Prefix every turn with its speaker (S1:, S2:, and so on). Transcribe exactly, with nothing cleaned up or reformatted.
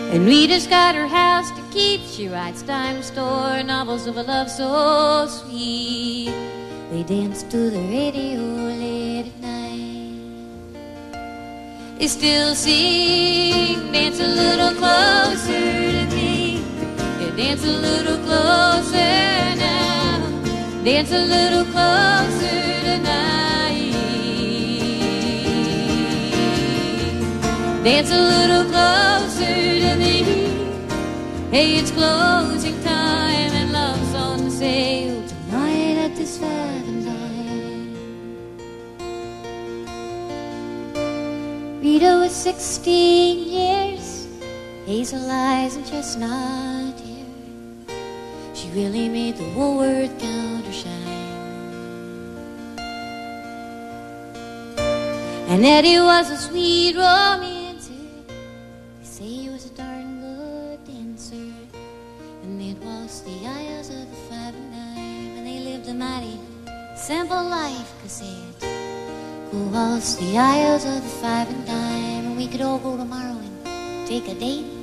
S1: And Rita's got her house to keep. She writes dime store novels of a love so sweet. They dance to the radio late at night. They still sing, dance a little closer to me. Yeah, dance a little closer now. Dance a little closer tonight. Dance a little closer to me. Hey, it's closing time and love's on sale tonight at this Valentine. Rita was sixteen years, hazel eyes and chestnut hair. She really made the Woolworth counter shine. And Eddie was a sweet romantic. They say he was a darn good dancer. And they'd waltz the aisles of the five and dime. And they lived a mighty simple life, 'cause they'd go waltz the aisles of the five and dime. And we could all go tomorrow and take a date